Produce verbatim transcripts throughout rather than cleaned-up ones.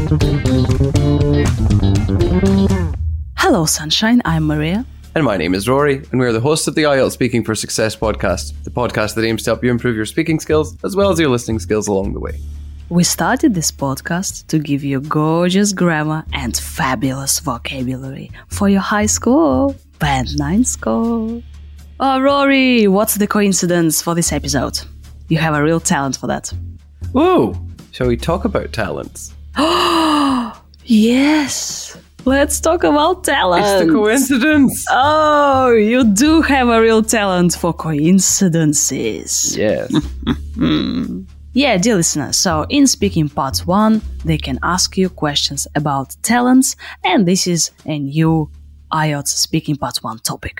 Hello, Sunshine. I'm Maria. And my name is Rory, and we're the hosts of the I E L T S Speaking for Success podcast, the podcast that aims to help you improve your speaking skills as well as your listening skills along the way. We started this podcast to give you gorgeous grammar and fabulous vocabulary for your high school, Band nine score. Oh, Rory, what's the coincidence for this episode? You have a real talent for that. Whoa! Shall we talk about talents? Yes! Let's talk about talent. It's the coincidence. Oh, you do have a real talent for coincidences. Yes. Yeah, dear listener, so in Speaking Part one, they can ask you questions about talents, and this is a new I E L T S Speaking Part one topic.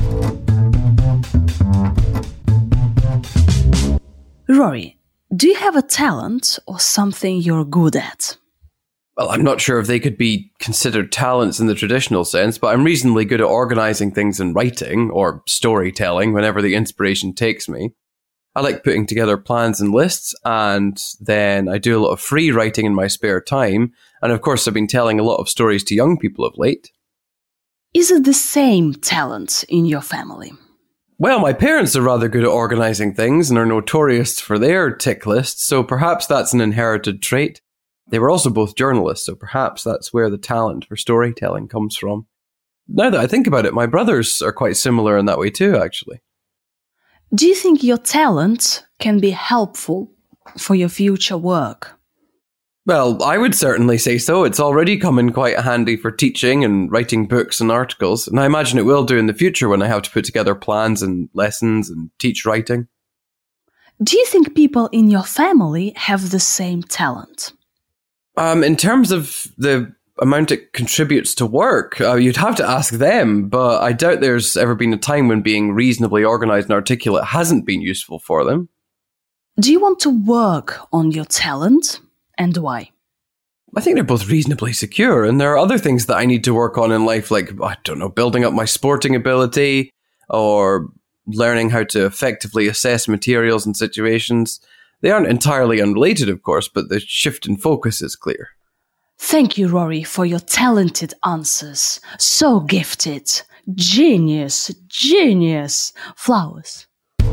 Rory, do you have a talent or something you're good at? Well, I'm not sure if they could be considered talents in the traditional sense, but I'm reasonably good at organising things and writing, or storytelling, whenever the inspiration takes me. I like putting together plans and lists, and then I do a lot of free writing in my spare time, and of course I've been telling a lot of stories to young people of late. Is it the same talent in your family? Well, my parents are rather good at organising things and are notorious for their tick lists, so perhaps that's an inherited trait. They were also both journalists, so perhaps that's where the talent for storytelling comes from. Now that I think about it, my brothers are quite similar in that way too, actually. Do you think your talent can be helpful for your future work? Well, I would certainly say so. It's already come in quite handy for teaching and writing books and articles, and I imagine it will do in the future when I have to put together plans and lessons and teach writing. Do you think people in your family have the same talent? Um, in terms of the amount it contributes to work, uh, you'd have to ask them, but I doubt there's ever been a time when being reasonably organised and articulate hasn't been useful for them. Do you want to work on your talent, and why? I think they're both reasonably secure, and there are other things that I need to work on in life, like, I don't know, building up my sporting ability, or learning how to effectively assess materials and situations. They aren't entirely unrelated, of course, but the shift in focus is clear. Thank you, Rory, for your talented answers. So gifted. Genius. Genius. Flowers.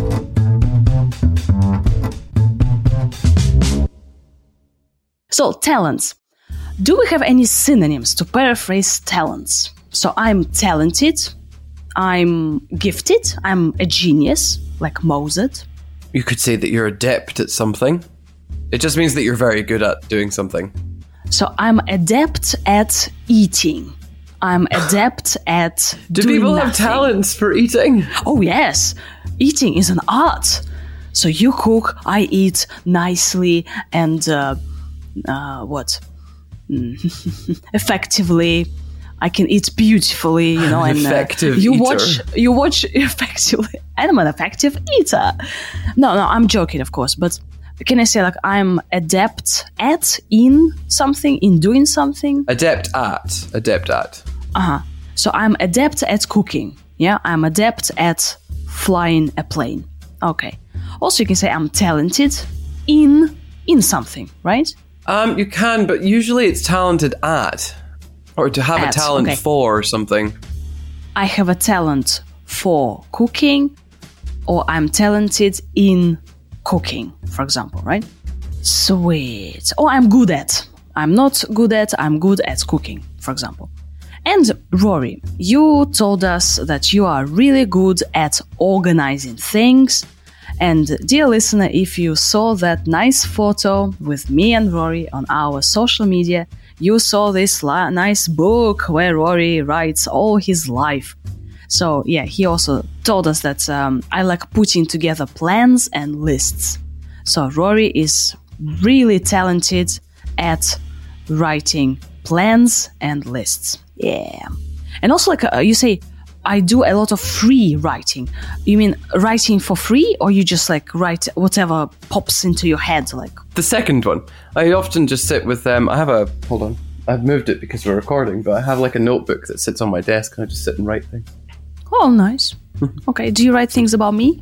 So, talents. Do we have any synonyms to paraphrase talents? So, I'm talented. I'm gifted. I'm a genius, like Mozart. You could say that you're adept at something. It just means that you're very good at doing something. So I'm adept at eating. I'm adept at Do doing people nothing. have talents for eating? Oh, yes. Eating is an art. So you cook, I eat nicely and, uh, uh, what? Effectively. I can eat beautifully, you know, and uh, effective you eater. watch, you watch effectively. I'm an effective eater. No, no, I'm joking, of course. But can I say, like, I'm adept at in something, in doing something? Adept at. Adept at. Uh-huh. So I'm adept at cooking. Yeah, I'm adept at flying a plane. Okay. Also, you can say I'm talented in in something, right? Um, you can, but usually it's talented at. Or to have At, a talent okay. for something. I have a talent for cooking, or I'm talented in cooking, for example, right? Sweet. Or I'm good at. I'm not good at, I'm good at cooking, for example. And Rory, you told us that you are really good at organizing things. And dear listener, if you saw that nice photo with me and Rory on our social media, you saw this la- nice book where Rory writes all his life. So yeah, he also told us that um, I like putting together plans and lists. So Rory is really talented at writing plans and lists. Yeah. And also, like uh, you say, I do a lot of free writing. You mean writing for free, or you just like write whatever pops into your head? Like The second one. I often just sit with them. Um, I have a, hold on. I've moved it because we're recording, but I have like a notebook that sits on my desk and I just sit and write things. Oh, nice. Okay. Do you write things about me?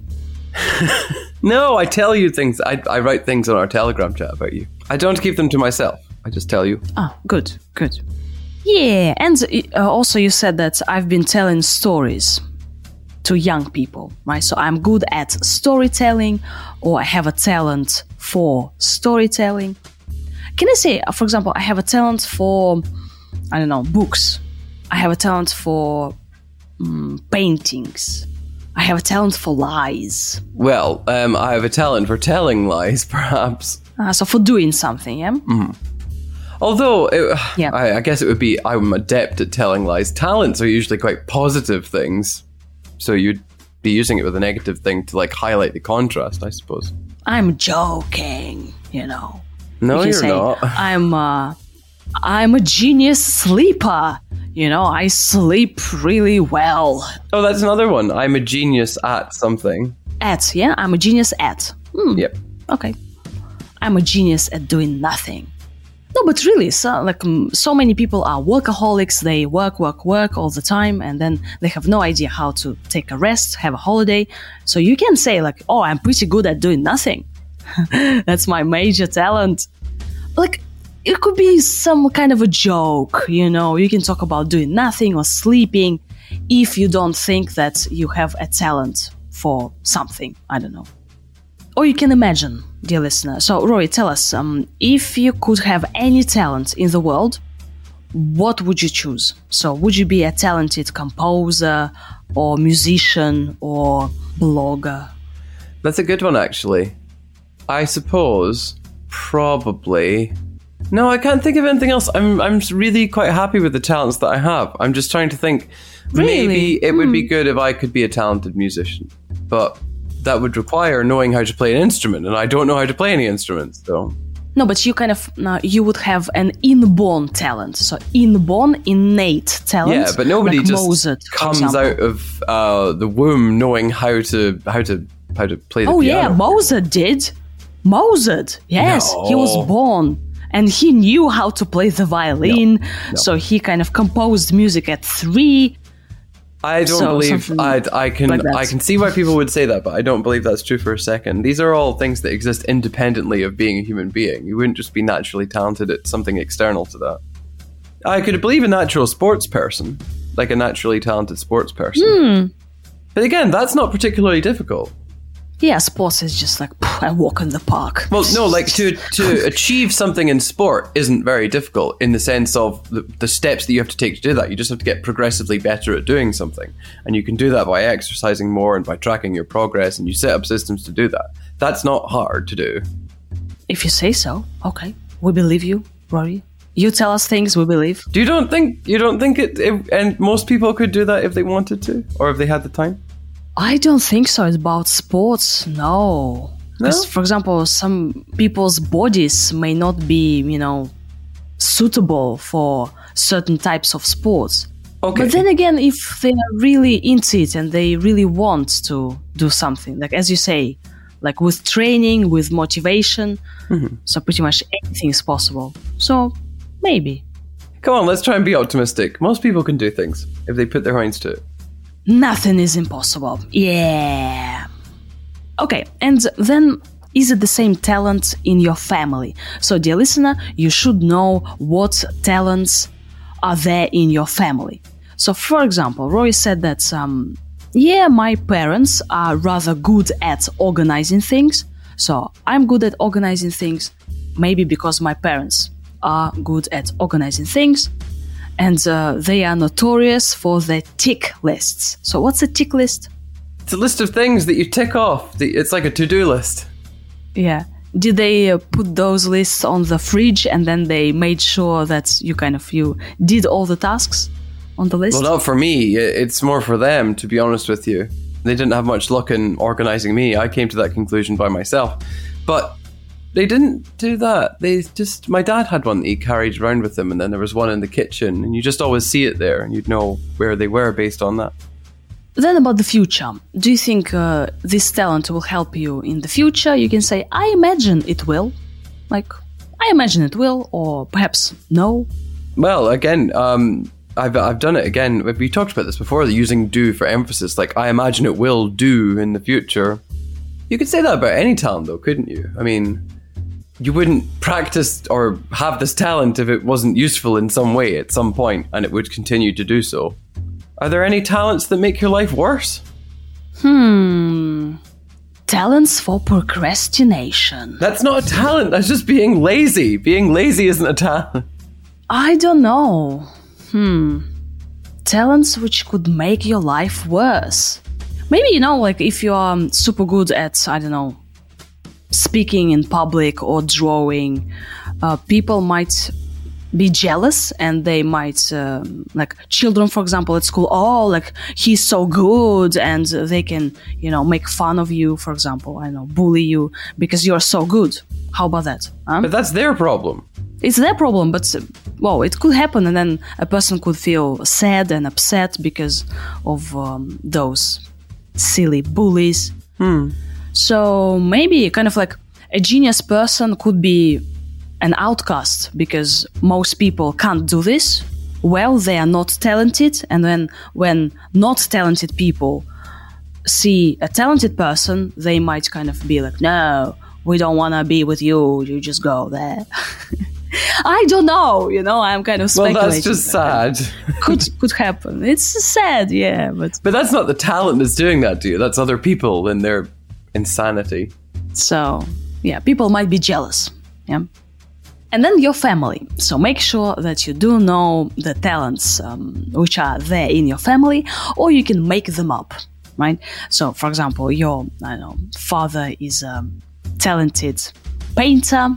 No, I tell you things. I, I write things on our Telegram chat about you. I don't keep them to myself. I just tell you. Oh, good, good. Yeah, and uh, also you said that I've been telling stories to young people, right? So I'm good at storytelling, or I have a talent for storytelling. Can I say, for example, I have a talent for, I don't know, books. I have a talent for um, paintings. I have a talent for lies. Well, um, I have a talent for telling lies, perhaps. Uh, so for doing something, yeah? Mm. Although, it, yeah. I, I guess it would be, I'm adept at telling lies. Talents are usually quite positive things. So you'd be using it with a negative thing to like highlight the contrast, I suppose. I'm joking, you know. No, you you're say, not. I'm uh, I'm a genius sleeper. You know, I sleep really well. Oh, that's another one. I'm a genius at something. At, yeah? I'm a genius at. Hmm. Yep. Okay. I'm a genius at doing nothing. No, but really, so, like, um, so many people are workaholics. They work, work, work all the time, and then they have no idea how to take a rest, have a holiday. So you can say, like, oh, I'm pretty good at doing nothing. That's my major talent. Like, it could be some kind of a joke, you know. You can talk about doing nothing or sleeping if you don't think that you have a talent for something. I don't know. Or you can imagine, dear listener. So, Rory, tell us, um, if you could have any talent in the world, what would you choose? So, would you be a talented composer or musician or blogger? That's a good one, actually. I suppose probably... No, I can't think of anything else. I'm I'm really quite happy with the talents that I have. I'm just trying to think. Really? Maybe it mm. would be good if I could be a talented musician. But that would require knowing how to play an instrument, and I don't know how to play any instruments, so... No, but you kind of, no, you would have an inborn talent. So inborn, innate talent. Yeah, but nobody like just Mozart, comes out of uh, the womb knowing how to how to how to play the oh, piano. Oh yeah, Mozart did. Mozart, yes, no. he was born. And he knew how to play the violin, no, no. so he kind of composed music at three. I don't so, believe I I can like I can see why people would say that, but I don't believe that's true for a second. These are all things that exist independently of being a human being. You wouldn't just be naturally talented at something external to that. I could believe a natural sports person, like a naturally talented sports person. Mm. But again, that's not particularly difficult. Yeah, sports is just like, I walk in the park. Well, no, like to to achieve something in sport isn't very difficult in the sense of the, the steps that you have to take to do that. You just have to get progressively better at doing something. And you can do that by exercising more and by tracking your progress, and you set up systems to do that. That's not hard to do. If you say so, okay. We believe you, Rory. You tell us things, we believe. Do you don't think you don't think it, it and most people could do that if they wanted to or if they had the time? I don't think so. It's about sports. No. Because, no? For example, some people's bodies may not be, you know, suitable for certain types of sports. Okay. But then again, if they are really into it and they really want to do something, like as you say, like with training, with motivation, mm-hmm. so pretty much anything is possible. So, maybe. Come on, let's try and be optimistic. Most people can do things if they put their minds to it. Nothing is impossible. Yeah. Okay, and then is it the same talent in your family? So, dear listener, you should know what talents are there in your family. So, for example, Roy said that, um, yeah, my parents are rather good at organizing things. So, I'm good at organizing things, maybe because my parents are good at organizing things. And uh, they are notorious for their tick lists. So what's a tick list? It's a list of things that you tick off. It's like a to-do list. Yeah. Did they uh, put those lists on the fridge and then they made sure that you kind of, you did all the tasks on the list? Well, not for me. It's more for them, to be honest with you. They didn't have much luck in organizing me. I came to that conclusion by myself. But they didn't do that. They just, my dad had one that he carried around with him, and then there was one in the kitchen, and you just always see it there, and you'd know where they were based on that. Then about the future, do you think uh, this talent will help you in the future? You can say, I imagine it will. Like, I imagine it will, or perhaps no. Well, again, um, I've I've done it again. We talked about this before, using do for emphasis. Like, I imagine it will do in the future. You could say that about any talent, though, couldn't you? I mean... you wouldn't practice or have this talent if it wasn't useful in some way at some point, and it would continue to do so. Are there any talents that make your life worse? Hmm. Talents for procrastination. That's not a talent. That's just being lazy. Being lazy isn't a talent. I don't know. Hmm. Talents which could make your life worse. Maybe, you know, like if you're um, super good at, I don't know, speaking in public or drawing, uh, people might be jealous and they might, um, like children, for example, at school, oh, like he's so good, and they can, you know, make fun of you, for example, I don't know, bully you because you're so good. How about that? Huh? But that's their problem. It's their problem, but, well, it could happen, and then a person could feel sad and upset because of um, those silly bullies. Hmm. So maybe kind of like a genius person could be an outcast because most people can't do this. Well, they are not talented, and then when not talented people see a talented person, they might kind of be like, no, we don't want to be with you, you just go there. I don't know, you know, I'm kind of speculating. Well, that's just sad. could could happen. It's sad, yeah, but... But that's not the talent that's doing that to you. That's other people and their insanity. So, yeah, people might be jealous, yeah. And then your family. So make sure that you do know the talents um, which are there in your family, or you can make them up, right? So, for example, your, I don't know, father is a talented painter,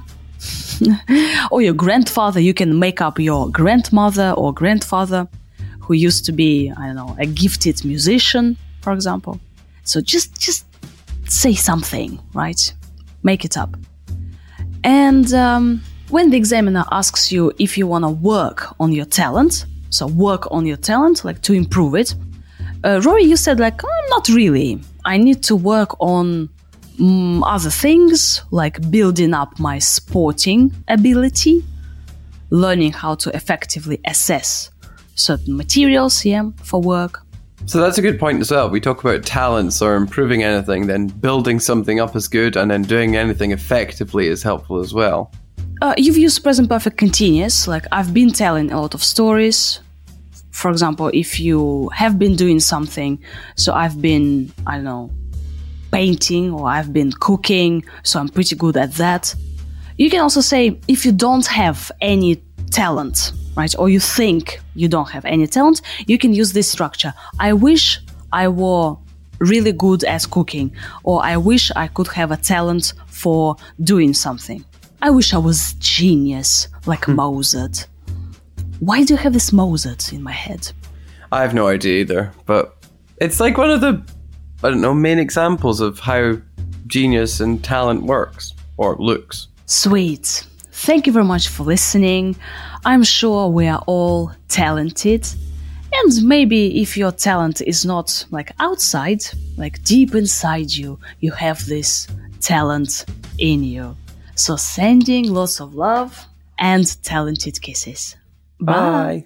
or your grandfather, you can make up your grandmother or grandfather who used to be, I don't know, a gifted musician, for example. So just just say something, right? Make it up. And um, when the examiner asks you if you want to work on your talent, so work on your talent, like to improve it, uh, Rory, you said like, oh, not really. I need to work on Mm, other things, like building up my sporting ability, learning how to effectively assess certain materials, yeah, for work. So that's a good point as well. We talk about talents or improving anything, then building something up is good, and then doing anything effectively is helpful as well. Uh, you've used present perfect continuous, like I've been telling a lot of stories. For example, if you have been doing something, so I've been, I don't know, painting, or I've been cooking, so I'm pretty good at that. You can also say if you don't have any talent, right, or you think you don't have any talent, you can use this structure. I wish I were really good at cooking, or I wish I could have a talent for doing something. I wish I was genius, like hmm. Mozart. Why do you have this Mozart in my head? I have no idea either, but it's like one of the I don't know, main examples of how genius and talent works, or looks. Sweet. Thank you very much for listening. I'm sure we are all talented. And maybe if your talent is not like outside, like deep inside you, you have this talent in you. So sending lots of love and talented kisses. Bye. Bye.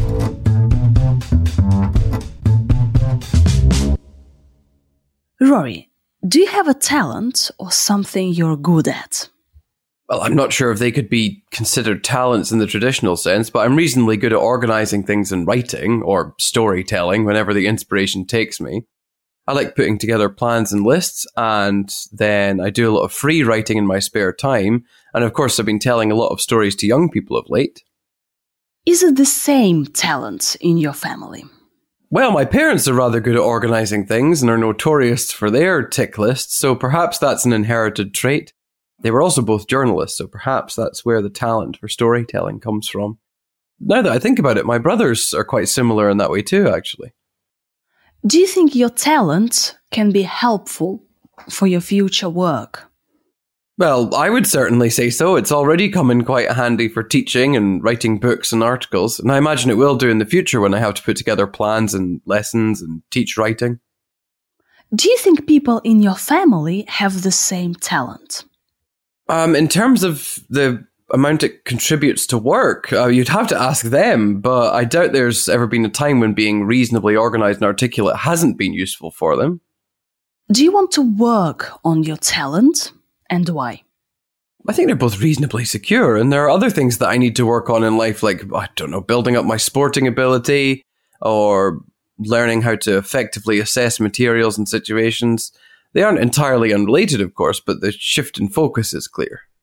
Rory, do you have a talent or something you're good at? Well, I'm not sure if they could be considered talents in the traditional sense, but I'm reasonably good at organizing things and writing, or storytelling, whenever the inspiration takes me. I like putting together plans and lists, and then I do a lot of free writing in my spare time. And of course, I've been telling a lot of stories to young people of late. Is it the same talent in your family? Well, my parents are rather good at organising things and are notorious for their tick lists, so perhaps that's an inherited trait. They were also both journalists, so perhaps that's where the talent for storytelling comes from. Now that I think about it, my brothers are quite similar in that way too, actually. Do you think your talent can be helpful for your future work? Well, I would certainly say so. It's already come in quite handy for teaching and writing books and articles, and I imagine it will do in the future when I have to put together plans and lessons and teach writing. Do you think people in your family have the same talent? Um, in terms of the amount it contributes to work, uh, you'd have to ask them, but I doubt there's ever been a time when being reasonably organised and articulate hasn't been useful for them. Do you want to work on your talent? And why? I think they're both reasonably secure, and there are other things that I need to work on in life, like, I don't know, building up my sporting ability or learning how to effectively assess materials and situations. They aren't entirely unrelated, of course, but the shift in focus is clear.